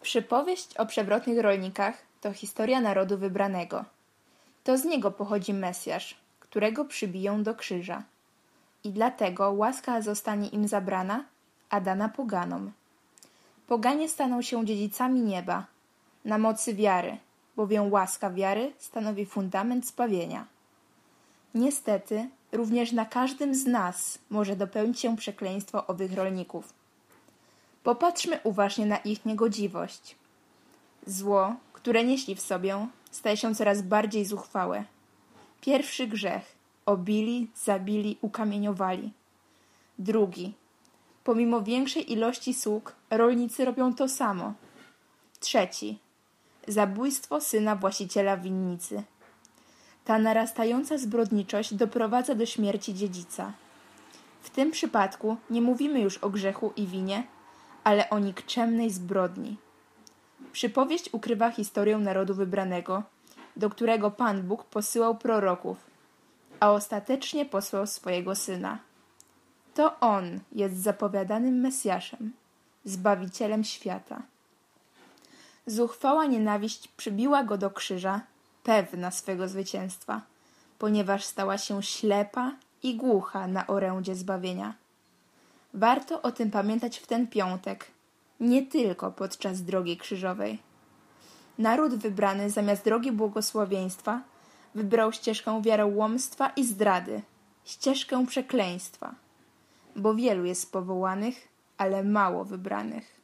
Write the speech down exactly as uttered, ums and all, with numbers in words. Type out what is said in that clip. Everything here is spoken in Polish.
Przypowieść o przewrotnych rolnikach to historia narodu wybranego. To z niego pochodzi Mesjasz, którego przybiją do krzyża. I dlatego łaska zostanie im zabrana, a dana poganom. Poganie staną się dziedzicami nieba, na mocy wiary, bowiem łaska wiary stanowi fundament zbawienia. Niestety, również na każdym z nas może dopełnić się przekleństwo owych rolników. Popatrzmy uważnie na ich niegodziwość. Zło, które nieśli w sobie, staje się coraz bardziej zuchwałe. Pierwszy grzech – obili, zabili, ukamieniowali. Drugi – pomimo większej ilości sług, rolnicy robią to samo. Trzeci – zabójstwo syna właściciela winnicy. Ta narastająca zbrodniczość doprowadza do śmierci dziedzica. W tym przypadku nie mówimy już o grzechu i winie, ale o nikczemnej zbrodni. Przypowieść ukrywa historię narodu wybranego, do którego Pan Bóg posyłał proroków, a ostatecznie posłał swojego Syna. To On jest zapowiadanym Mesjaszem, Zbawicielem świata. Zuchwała nienawiść przybiła Go do krzyża, pewna swego zwycięstwa, ponieważ stała się ślepa i głucha na orędzie zbawienia. Warto o tym pamiętać w ten piątek, nie tylko podczas drogi krzyżowej. Naród wybrany zamiast drogi błogosławieństwa wybrał ścieżkę wiarołomstwa i zdrady, ścieżkę przekleństwa, bo wielu jest powołanych, ale mało wybranych.